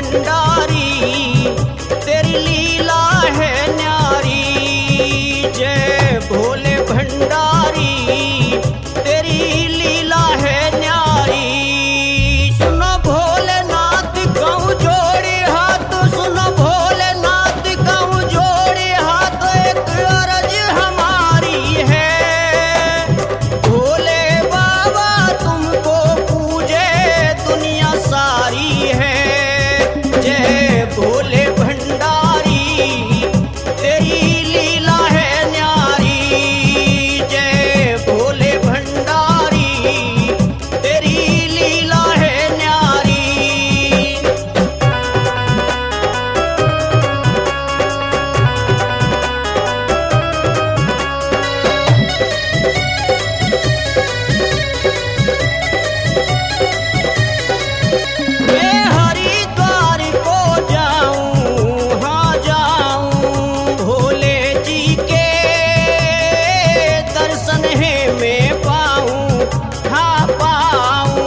भंडारी, तेरी लीला है न्यारी। जय भोले भंडारी, तेरी लीला है न्यारी। सुनो भोलेनाथ कहूँ जोड़े हाथ, सुनो भोलेनाथ कहूँ जोड़े हाथ, एक अर्ज हमारी है। भोले बाबा तुमको पूजे दुनिया सारी है। जय भोले भंडारी, तेरी लीला है न्यारी। जय भोले भंडारी, तेरी लीला है न्यारी। मैं हरिद्वार को जाऊं, हाँ जाऊं, भोले जी के दर्शन है मैं पाऊं, हाँ पाऊं।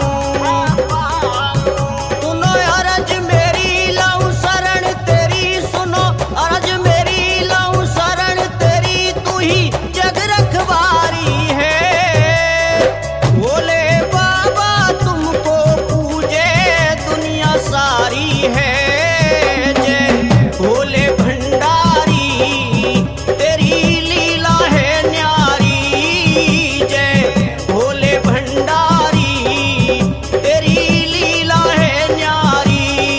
सुनो अरज मेरी लाऊं शरण तेरी, सुनो अरज मेरी लाऊं शरण तेरी, तू ही जग रखवारी है। भोले बाबा तुमको पूजे दुनिया सारी है। जय भोले भंडारी, तेरी लीला है न्यारी। जय भोले भंडारी, तेरी लीला है न्यारी।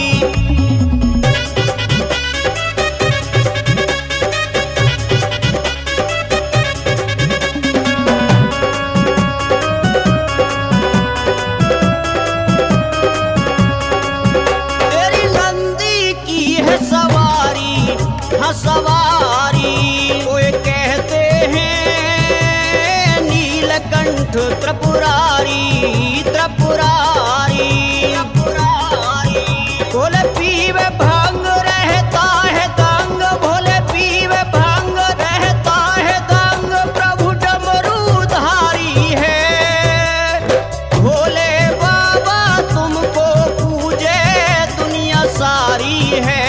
तेरी नंदी की है सवारी, हाँ सवारी। कोई कहते हैं नीलकंठ त्रिपुरारी, त्रिपुरारी। भोले पीवे भांग रहता है दंग, भोले पीवे भांग रहता है दंग, प्रभु डमरूधारी है। भोले बाबा तुमको पूजे दुनिया सारी है।